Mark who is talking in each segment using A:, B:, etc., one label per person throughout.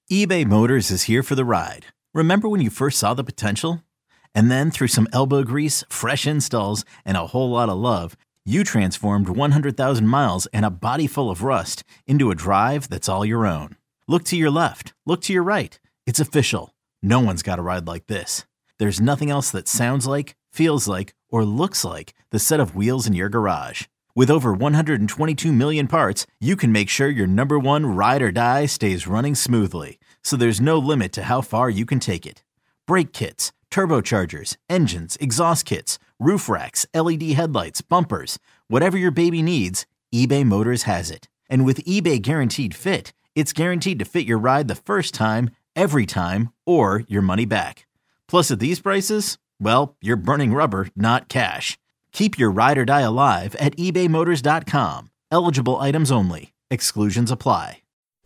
A: eBay Motors is here for the ride. Remember when you first saw the potential? And then through some elbow grease, fresh installs, and a whole lot of love, you transformed 100,000 miles and a body full of rust into a drive that's all your own. Look to your left. Look to your right. It's official. No one's got a ride like this. There's nothing else that sounds like, feels like, or looks like the set of wheels in your garage. With over 122 million parts, you can make sure your number one ride or die stays running smoothly. So there's no limit to how far you can take it. Brake kits, turbochargers, engines, exhaust kits, roof racks, LED headlights, bumpers, whatever your baby needs, eBay Motors has it. And with eBay Guaranteed Fit, it's guaranteed to fit your ride the first time, every time, or your money back. Plus at these prices, well, you're burning rubber, not cash. Keep your ride or die alive at ebaymotors.com. Eligible items only. Exclusions apply.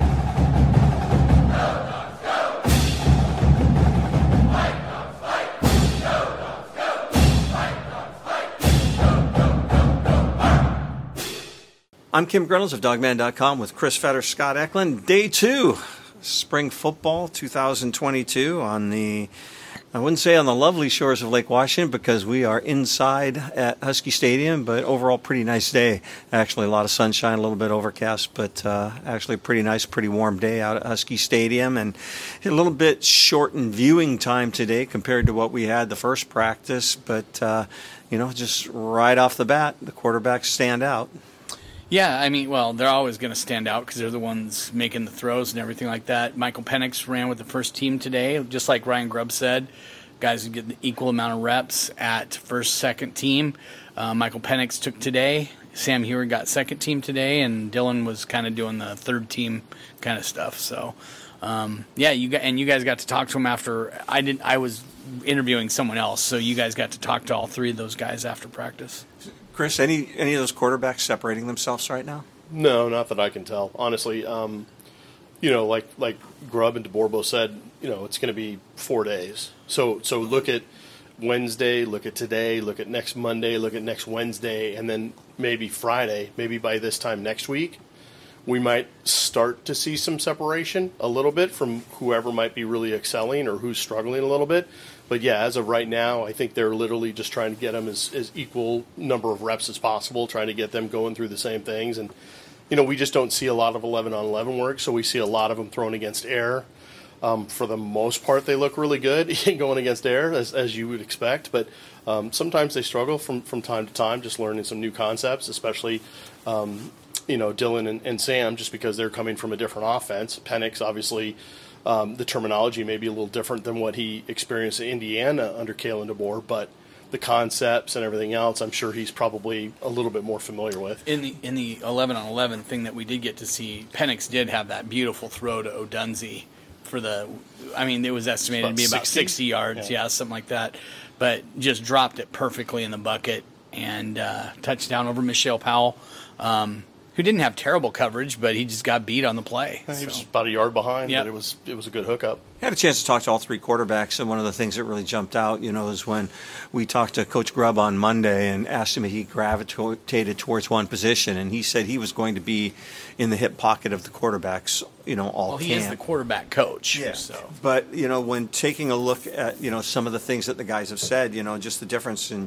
B: I'm Kim Reynolds of Dogman.com with Chris Fetter, Scott Eklund. Day 2, spring football 2022 on the, I wouldn't say on the lovely shores of Lake Washington because we are inside at Husky Stadium, but overall pretty nice day. Actually a lot of sunshine, a little bit overcast, but actually pretty nice, pretty warm day out at Husky Stadium, and a little bit shortened viewing time today compared to what we had the first practice, but just right off the bat, the quarterbacks stand out.
C: Yeah, I mean, well, they're always going to stand out because they're the ones making the throws and everything like that. Michael Penix ran with the first team today, just like Ryan Grubb said. Guys who get the equal amount of reps at first, second team. Michael Penix took today. Sam Hewer got second team today, and Dylan was kind of doing the third team kind of stuff. So, you guys got to talk to him after. I was interviewing someone else, so you guys got to talk to all three of those guys after practice.
B: Chris, any of those quarterbacks separating themselves right now?
D: No, not that I can tell. Honestly, like Grubb and DeBoer both said, it's going to be 4 days. So look at Wednesday, look at today, look at next Monday, look at next Wednesday, and then maybe Friday, maybe by this time next week, we might start to see some separation a little bit from whoever might be really excelling or who's struggling a little bit. But yeah, as of right now, I think they're literally just trying to get them as equal number of reps as possible, trying to get them going through the same things. And, we just don't see a lot of 11-on-11 work, so we see a lot of them thrown against air. For the most part, they look really good going against air, as you would expect. But sometimes they struggle from time to time, just learning some new concepts, especially Dylan and Sam, just because they're coming from a different offense. Penix, obviously, the terminology may be a little different than what he experienced in Indiana under Kalen DeBoer, but the concepts and everything else, I'm sure he's probably a little bit more familiar with.
C: In the 11-on-11 thing that we did get to see, Penix did have that beautiful throw to Odunze it was estimated to be about 60 yards, something like that, but just dropped it perfectly in the bucket and touchdown over Michelle Powell. Who didn't have terrible coverage, but he just got beat on the play.
D: He was about a yard behind, but it was a good hookup.
B: I had a chance to talk to all three quarterbacks, and one of the things that really jumped out, is when we talked to Coach Grubb on Monday and asked him if he gravitated towards one position, and he said he was going to be in the hip pocket of the quarterbacks, all
C: he is the quarterback coach.
B: Yeah.
C: So.
B: But, when taking a look at, some of the things that the guys have said, just the difference in,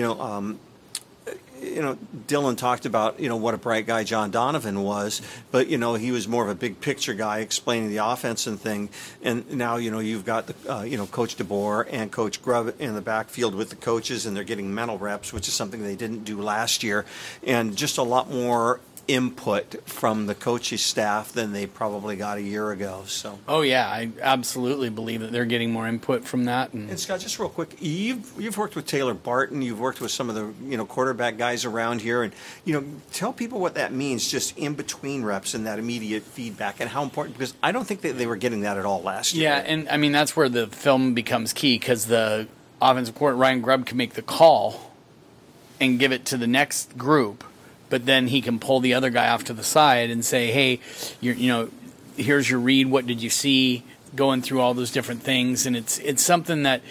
B: Dylan talked about, what a bright guy John Donovan was, but, he was more of a big picture guy explaining the offense and thing. And now, you've got the, Coach DeBoer and Coach Grubb in the backfield with the coaches, and they're getting mental reps, which is something they didn't do last year, and just a lot more input from the coaching staff than they probably got a year ago. So.
C: Oh yeah, I absolutely believe that they're getting more input from that.
B: And Scott, just real quick, you've worked with Taylor Barton, you've worked with some of the quarterback guys around here, and tell people what that means, just in between reps and that immediate feedback, and how important, because I don't think that they were getting that at all last year.
C: Yeah, and that's where the film becomes key, because the offensive coordinator Ryan Grubb can make the call and give it to the next group. But then he can pull the other guy off to the side and say, hey, here's your read. What did you see? Going through all those different things. And it's something that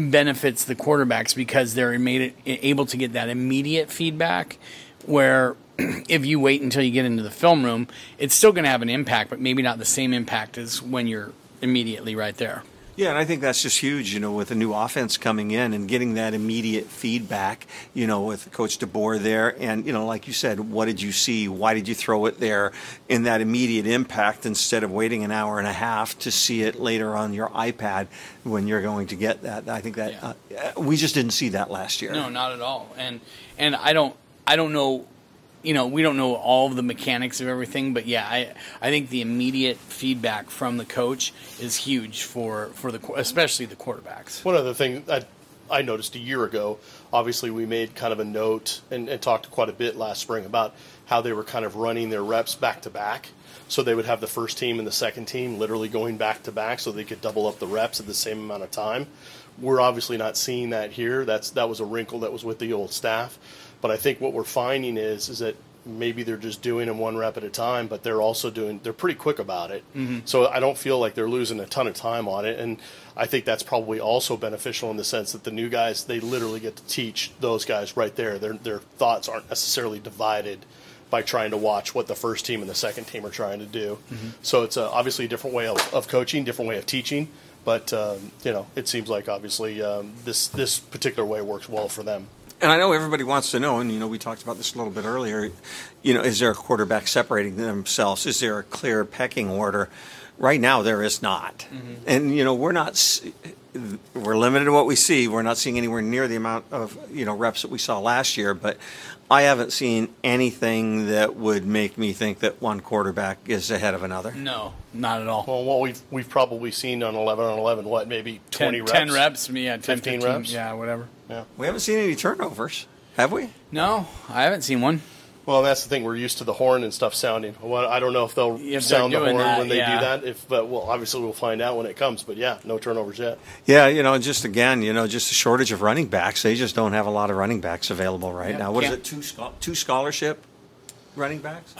C: benefits the quarterbacks because they're able to get that immediate feedback where if you wait until you get into the film room, it's still going to have an impact, but maybe not the same impact as when you're immediately right there.
B: Yeah, and I think that's just huge, with a new offense coming in and getting that immediate feedback, with Coach DeBoer there. And, like you said, what did you see? Why did you throw it there in that immediate impact instead of waiting an hour and a half to see it later on your iPad when you're going to get that? I think that we just didn't see that last year.
C: No, not at all. And I don't know. We don't know all of the mechanics of everything, but I think the immediate feedback from the coach is huge for especially the quarterbacks.
D: One other thing I noticed a year ago, obviously we made kind of a note and talked quite a bit last spring about how they were kind of running their reps back to back. So they would have the first team and the second team literally going back to back so they could double up the reps at the same amount of time. We're obviously not seeing that here. That was a wrinkle that was with the old staff. But I think what we're finding is that maybe they're just doing them one rep at a time, but they're pretty quick about it. Mm-hmm. So I don't feel like they're losing a ton of time on it. And I think that's probably also beneficial in the sense that the new guys, they literally get to teach those guys right there. Their thoughts aren't necessarily divided by trying to watch what the first team and the second team are trying to do. Mm-hmm. So it's obviously a different way of coaching, different way of teaching. But, it seems like obviously this particular way works well for them.
B: And I know everybody wants to know, and, we talked about this a little bit earlier, is there a quarterback separating themselves? Is there a clear pecking order? Right now, there is not. Mm-hmm. And, we're limited to what we see. We're not seeing anywhere near the amount of, reps that we saw last year. But I haven't seen anything that would make me think that one quarterback is ahead of another.
C: No, not at all.
D: Well, what we've probably seen on 11 on 11, what, maybe 20 reps?
C: 10 reps, 10,
D: 15 reps?
C: Yeah, whatever.
D: Yeah.
B: We haven't seen any turnovers, have we?
C: No, I haven't seen one.
D: Well, that's the thing. We're used to the horn and stuff sounding. Well, I don't know if they'll sound the horn when they do that. But obviously we'll find out when it comes. But, no turnovers yet.
B: Yeah, just again, just a shortage of running backs. They just don't have a lot of running backs available right now. What is it, two scholarship running backs?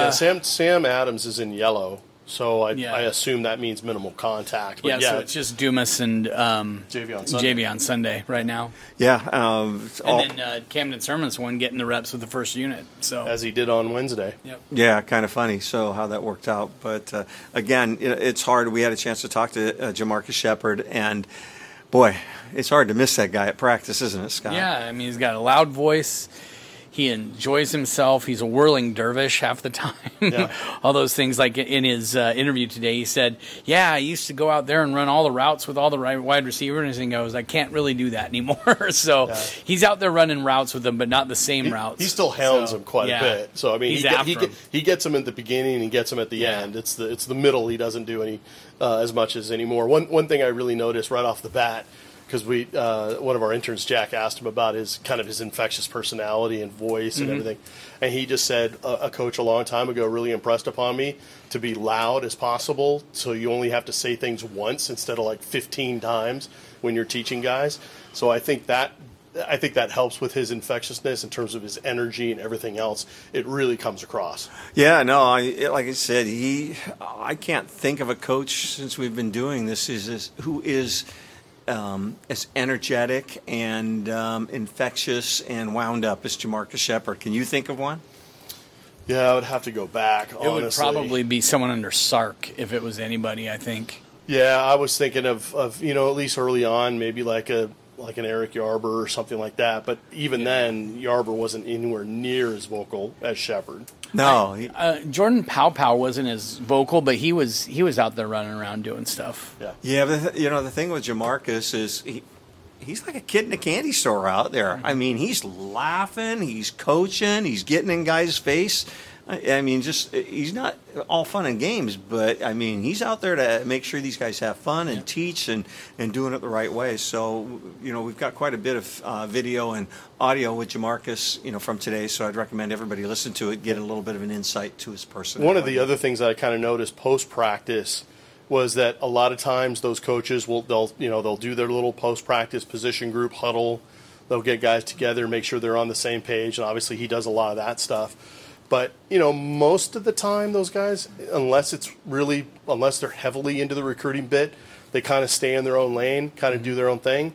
D: Sam Adams is in yellow. So I assume that means minimal contact. But
C: so it's just Dumas and Javion Sunday right now.
B: Yeah.
C: And then Camden Sermon's one getting the reps with the first unit. So
D: as he did on Wednesday.
C: Yep.
B: Yeah, kind of funny. So how that worked out. But, again, it's hard. We had a chance to talk to Jamarcus Shepard, and, boy, it's hard to miss that guy at practice, isn't it, Scott?
C: Yeah, he's got a loud voice. He enjoys himself. He's a whirling dervish half the time. Yeah. All those things. Like in his interview today, he said, I used to go out there and run all the routes with all the wide receivers. And he goes, I can't really do that anymore. So he's out there running routes with them, but not the same routes.
D: He still hounds them quite a bit. So, I mean, he gets them at the beginning and he gets them at the end. It's the middle he doesn't do any as much as anymore. One thing I really noticed right off the bat, because one of our interns, Jack, asked him about his infectious personality and voice and everything, and he just said a coach a long time ago really impressed upon me to be loud as possible, so you only have to say things once instead of like 15 times when you're teaching guys. So I think that helps with his infectiousness in terms of his energy and everything else. It really comes across.
B: Yeah, no, like I said, I can't think of a coach since we've been doing this who is as energetic and infectious and wound up as Jamarcus Shepard. Can you think of one?
D: Yeah, I would have to go back, honestly.
C: It would probably be someone under Sark if it was anybody, I think.
D: Yeah, I was thinking of at least early on, maybe like an Eric Yarber or something like that. But even then, Yarber wasn't anywhere near as vocal as Shepard.
B: No,
C: Jordan Pow wasn't as vocal, but he was out there running around doing stuff.
B: Yeah. But the thing with Jamarcus is he's like a kid in a candy store out there. Mm-hmm. I mean, he's laughing, he's coaching, he's getting in guys' face. I mean, he's not all fun and games, but, I mean, he's out there to make sure these guys have fun and teach and doing it the right way. So, we've got quite a bit of video and audio with Jamarcus, from today, so I'd recommend everybody listen to it, get a little bit of an insight to his personality.
D: One of the other things that I kind of noticed post-practice was that a lot of times those coaches they'll do their little post-practice position group huddle. They'll get guys together, make sure they're on the same page, and obviously he does a lot of that stuff. But, most of the time, those guys, unless they're heavily into the recruiting bit, they kind of stay in their own lane, kind of do their own thing.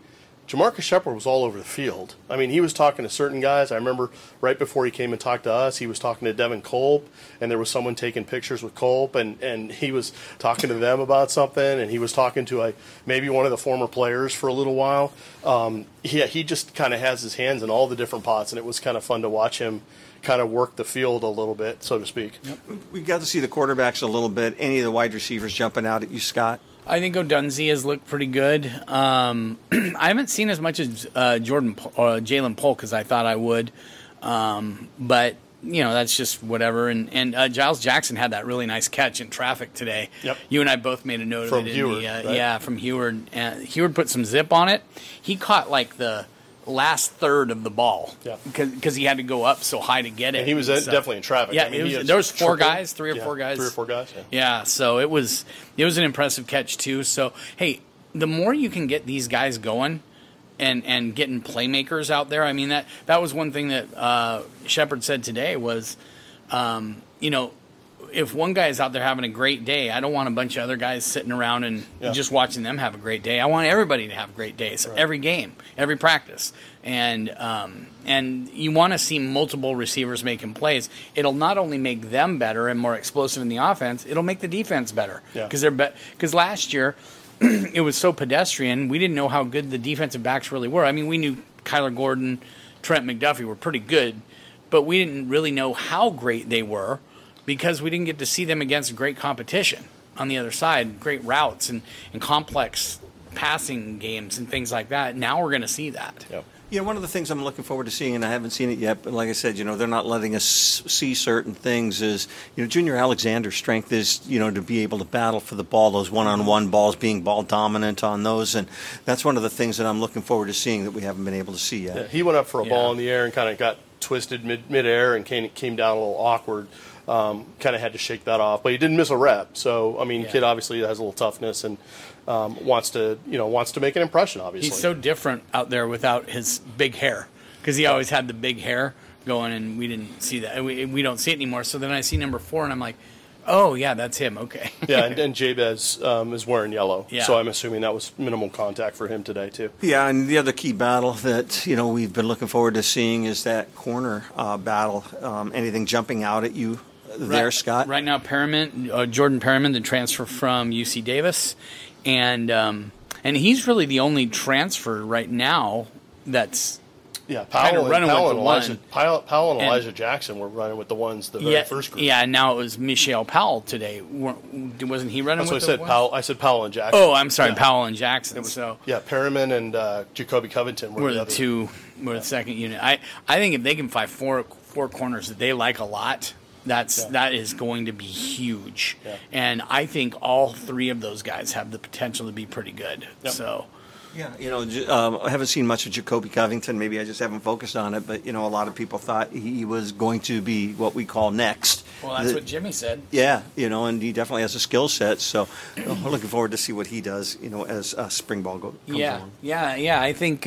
D: Jamarcus Shepard was all over the field. I mean, he was talking to certain guys. I remember right before he came and talked to us, he was talking to Devin Kolb, and there was someone taking pictures with Kolb, and he was talking to them about something, and he was talking to maybe one of the former players for a little while. He just kind of has his hands in all the different pots, and it was kind of fun to watch him kind of work the field a little bit, so to speak.
B: Yep. We got to see the quarterbacks a little bit. Any of the wide receivers jumping out at you, Scott?
C: I think Odunze has looked pretty good. I haven't seen as much as Jalen Polk as I thought I would, but that's just whatever. And Giles Jackson had that really nice catch in traffic today.
D: Yep.
C: You and I both made a note
D: from
C: of it.
D: Heward, right?
C: Yeah, from Heward. Heward put some zip on it. He caught like the last third of the ball because he had to go up so high to get it.
D: And he was definitely in traffic.
C: Yeah,
D: I mean,
C: there was three or four guys.
D: 3 or 4 guys.
C: Yeah, so it was an impressive catch too. So hey, the more you can get these guys going and getting playmakers out there. I mean that was one thing that Shepard said today was, if one guy is out there having a great day, I don't want a bunch of other guys sitting around and just watching them have a great day. I want everybody to have great days, every game, every practice. And you want to see multiple receivers making plays. It'll not only make them better and more explosive in the offense, it'll make the defense better. Because last year it was so pedestrian, we didn't know how good the defensive backs really were. I mean, we knew Kyler Gordon, Trent McDuffie were pretty good, but we didn't really know how great they were, because we didn't get to see them against great competition on the other side, great routes and complex passing games and things like that. Now we're going to see that.
D: Yep.
B: One of the things I'm looking forward to seeing, and I haven't seen it yet, but like I said, they're not letting us see certain things, is, Junior Alexander's strength is, to be able to battle for the ball, those one-on-one balls, being ball dominant on those, and that's one of the things that I'm looking forward to seeing that we haven't been able to see yet.
D: Yeah, he went up for a ball in the air and kind of got twisted midair and came down a little awkward. Kind of had to shake that off, but he didn't miss a rep. So kid obviously has a little toughness and wants to make an impression. Obviously,
C: he's so different out there without his big hair, because he always had the big hair going, and we didn't see that. We don't see it anymore. So then I see number 4, and I'm like, oh yeah, that's him. Okay.
D: and Jabez is wearing yellow, so I'm assuming that was minimal contact for him today too.
B: Yeah, and the other key battle that we've been looking forward to seeing is that corner battle. Anything jumping out at you there, Scott?
C: Right now, Jordan Perriman, the transfer from UC Davis, and he's really the only transfer right now that's
D: Powell
C: running with the
D: Elijah,
C: one.
D: Powell and Elijah Jackson were running with the ones the very first group.
C: Yeah, and now it was Michelle Powell today. Wasn't he running
D: That's
C: with
D: what
C: the
D: Powell. I said Powell and Jackson.
C: Oh, I'm sorry, Powell and Jackson.
D: Perriman and Jacoby Covington were the
C: two. Were the second unit. I think if they can find four corners that they like a lot, that is going to be huge. Yeah. And I think all 3 of those guys have the potential to be pretty good. Yep. So.
B: Yeah, I haven't seen much of Jacoby Covington. Maybe I just haven't focused on it. But, a lot of people thought he was going to be what we call next.
C: Well, that's what Jimmy said.
B: Yeah, and he definitely has a skill set. So we're looking forward to see what he does, as spring ball comes along.
C: Yeah. I think,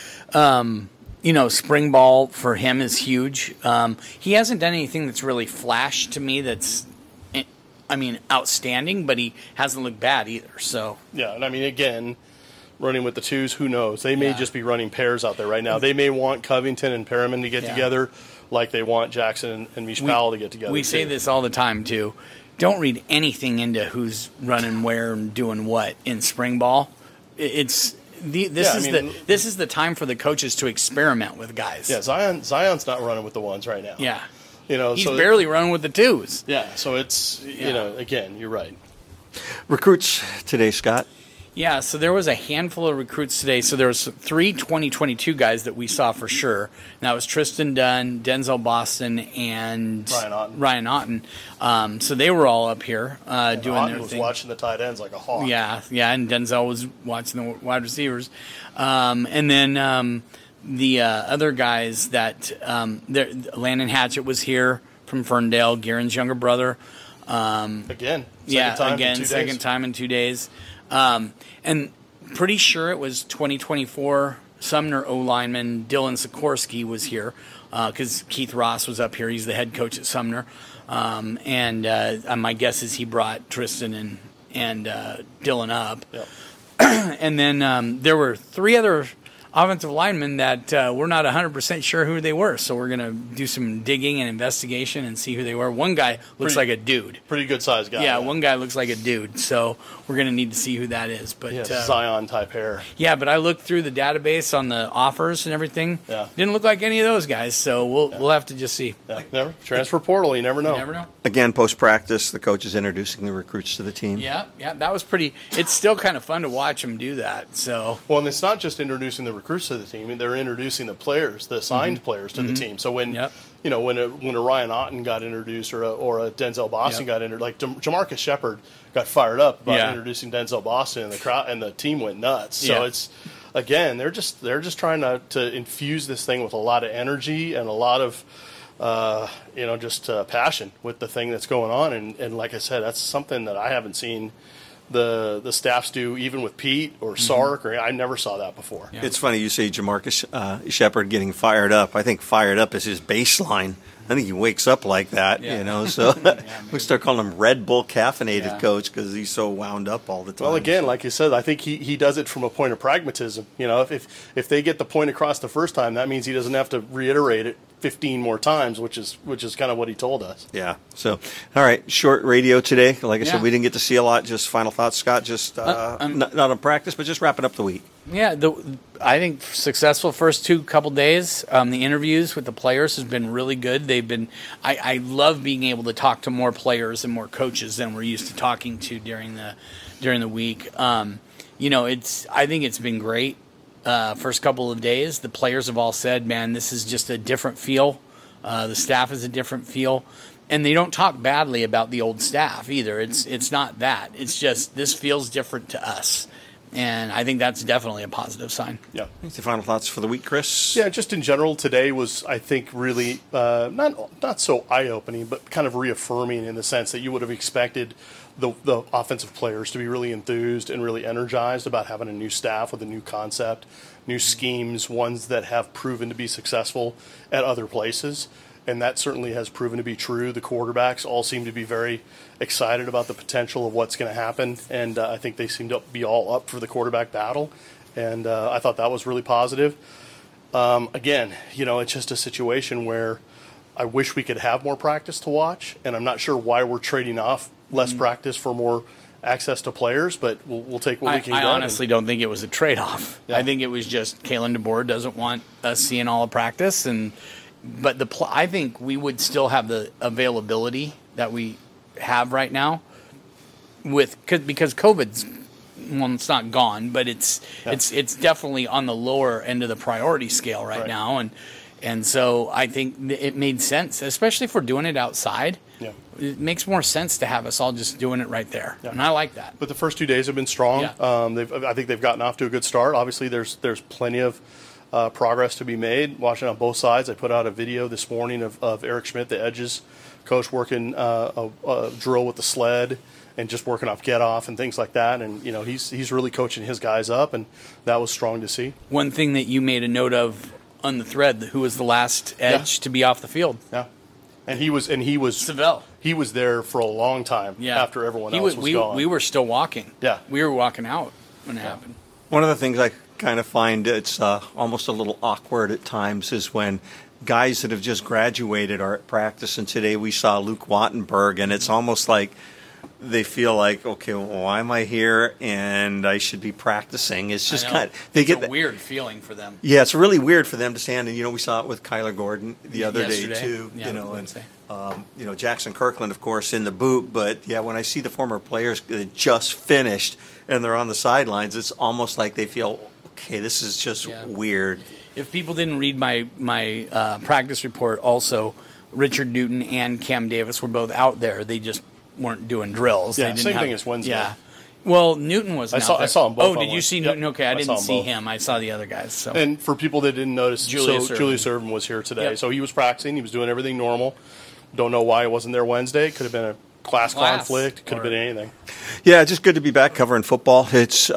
C: spring ball for him is huge. He hasn't done anything that's really flashed to me that's, outstanding, but he hasn't looked bad either. So
D: yeah, and again, running with the 2s, who knows? They may just be running pairs out there right now. They may want Covington and Perriman to get together like they want Jackson and Mish Powell to get together.
C: We say this all the time, too. Don't read anything into who's running where and doing what in spring ball. This is the time for the coaches to experiment with guys.
D: Yeah, Zion's not running with the 1s right now.
C: Yeah. He's barely running with the 2s.
D: Yeah, so it's, again, you're right.
B: Recruits today, Scott.
C: Yeah, so there was a handful of recruits today. So there was 3 2022 guys that we saw for sure. And that was Tristan Dunn, Denzel Boston, and Ryan Otten. So they were all up here doing
D: Otten
C: their
D: was
C: thing.
D: watching the tight ends like a hawk.
C: Yeah, and Denzel was watching the wide receivers. And then the other guys that Landon Hatchett was here from Ferndale, Guerin's younger brother. Second time in 2 days. And pretty sure it was 2024 Sumner O-lineman Dylan Sikorsky was here because Keith Ross was up here. He's the head coach at Sumner. And my guess is he brought Tristan and Dylan up. Yep. And then there were 3 other offensive linemen that we're not 100% sure who they were. So we're going to do some digging and investigation and see who they were. One guy looks like a dude.
D: Pretty good sized guy.
C: Yeah, one guy looks like a dude. So we're going to need to see who that is. But
D: Zion type hair.
C: Yeah, but I looked through the database on the offers and everything.
D: Yeah.
C: Didn't look like any of those guys. So we'll have to just see.
D: Yeah. Never transfer portal. You never know.
C: You never know.
B: Again, post-practice, the coach is introducing the recruits to the team.
C: Yeah, that was pretty. It's still kind of fun to watch them do that. So
D: well, and it's not just introducing the recruits to the team; they're introducing the players, the signed players to the team. So when when a Ryan Otten got introduced or a Denzel Boston got introduced, like Jamarcus Shepard got fired up about introducing Denzel Boston, and the crowd and the team went nuts. So it's again, they're just trying to infuse this thing with a lot of energy and a lot of passion with the thing that's going on. And like I said, that's something that I haven't seen the staffs do, even with Pete or Sark, or I never saw that before.
B: Yeah. It's funny you say Jamarcus Shepard getting fired up. I think fired up is his baseline. I think he wakes up like that, so we start calling him Red Bull caffeinated coach because he's so wound up all the time.
D: Well, again, like you said, I think he does it from a point of pragmatism. If they get the point across the first time, that means he doesn't have to reiterate it 15 more times, which is kind of what he told us.
B: Yeah. So, all right, short radio today. Like I said, we didn't get to see a lot. Just final thoughts, Scott. Just not on practice, but just wrapping up the week.
C: Yeah, I think successful first couple days. The interviews with the players has been really good. They've been. I love being able to talk to more players and more coaches than we're used to talking to during the week. I think it's been great. First couple of days, the players have all said, "Man, this is just a different feel." The staff is a different feel, and they don't talk badly about the old staff either. It's not that. It's just this feels different to us. And I think that's definitely a positive sign.
D: Yeah.
B: What's your final thoughts for the week, Chris?
D: Yeah, just in general, today was, I think, really not so eye-opening, but kind of reaffirming in the sense that you would have expected the offensive players to be really enthused and really energized about having a new staff with a new concept, new schemes, ones that have proven to be successful at other places. And that certainly has proven to be true. The quarterbacks all seem to be very excited about the potential of what's going to happen, and I think they seem to be all up for the quarterback battle, and I thought that was really positive. Again, it's just a situation where I wish we could have more practice to watch, and I'm not sure why we're trading off less practice for more access to players, but we'll take what we can get.
C: I honestly don't think it was a trade-off. Yeah. I think it was just Kalen DeBoer doesn't want us seeing all the practice, but I think we would still have the availability that we have right now because COVID's, well, it's not gone, but it's definitely on the lower end of the priority scale right now, and so I think it made sense, especially if we're doing it outside. Yeah. It makes more sense to have us all just doing it right there, and I like that.
D: But the first 2 days have been strong. Yeah. I think they've gotten off to a good start. Obviously, there's plenty of progress to be made. Watching on both sides, I put out a video this morning of Eric Schmidt, the Edges coach, working a drill with the sled and just working off get off and things like that. And he's really coaching his guys up, and that was strong to see.
C: One thing that you made a note of on the thread, who was the last Edge to be off the field?
D: Yeah, and he was
C: Savell.
D: He was there for a long time after everyone else was gone.
C: We were still walking.
D: Yeah,
C: we were walking out when it happened.
B: One of the things I kind of find it's almost a little awkward at times is when guys that have just graduated are at practice, and today we saw Luke Wattenberg, and it's almost like they feel like, okay, well, why am I here? And I should be practicing. It's just kind of
C: it's a weird feeling for them.
B: Yeah, it's really weird for them to stand. And we saw it with Kyler Gordon the other day too.
C: Yeah,
B: Jackson Kirkland, of course, in the boot. But yeah, when I see the former players that just finished and they're on the sidelines, it's almost like they feel, okay, this is just weird.
C: If people didn't read my practice report, also Richard Newton and Cam Davis were both out there. They just weren't doing drills.
D: Yeah, same thing as Wednesday.
C: Yeah. Well, Newton was.
D: I saw them both.
C: Oh, did you see Newton? Okay, I didn't see him. I saw the other guys. So.
D: And for people that didn't notice, Julius Ervin was here today. Yep. So he was practicing. He was doing everything normal. Don't know why he wasn't there Wednesday. Could have been a class conflict. Could have been anything.
B: Yeah, just good to be back covering football. It's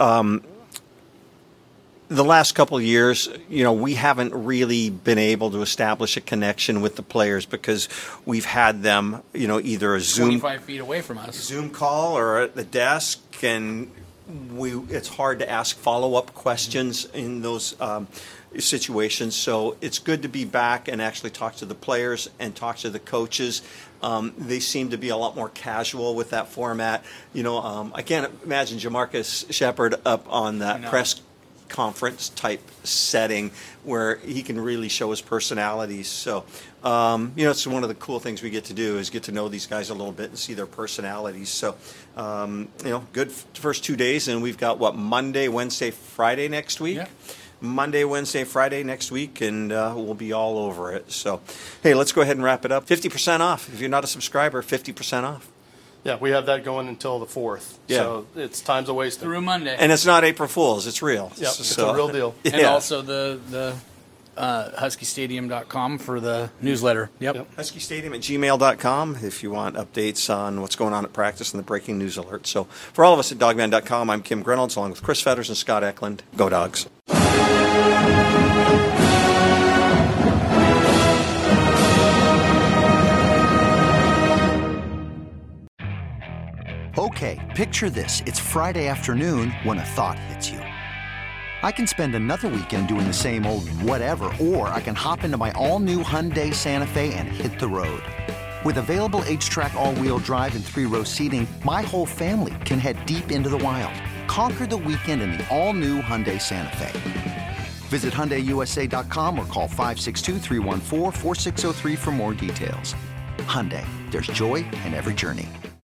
B: the last couple of years, we haven't really been able to establish a connection with the players because we've had them, either a Zoom
C: 25 feet away from us,
B: Zoom call or at the desk, and it's hard to ask follow-up questions in those situations. So it's good to be back and actually talk to the players and talk to the coaches. They seem to be a lot more casual with that format. I can't imagine Jamarcus Shepard up on that press conference type setting where he can really show his personalities. So, it's one of the cool things we get to do is get to know these guys a little bit and see their personalities. So, good first 2 days, and we've got Monday, Wednesday, Friday next week. Yeah. Monday, Wednesday, Friday next week, and we'll be all over it. So, hey, let's go ahead and wrap it up. 50% off. If you're not a subscriber, 50% off.
D: Yeah, we have that going until the 4th. Yeah. So it's time's a waste.
C: Through Monday.
B: And it's not April Fool's. It's real.
D: Yep, it's a real deal.
C: Yeah. And also the HuskyStadium.com for the newsletter. Yep.
B: HuskyStadium@gmail.com if you want updates on what's going on at practice and the breaking news alert. So for all of us at Dogman.com, I'm Kim Reynolds along with Chris Fetters and Scott Eklund. Go Dogs.
E: Okay, picture this. It's Friday afternoon when a thought hits you. I can spend another weekend doing the same old whatever, or I can hop into my all-new Hyundai Santa Fe and hit the road. With available H-Track all-wheel drive and 3-row seating, my whole family can head deep into the wild. Conquer the weekend in the all-new Hyundai Santa Fe. Visit HyundaiUSA.com or call 562-314-4603 for more details. Hyundai, there's joy in every journey.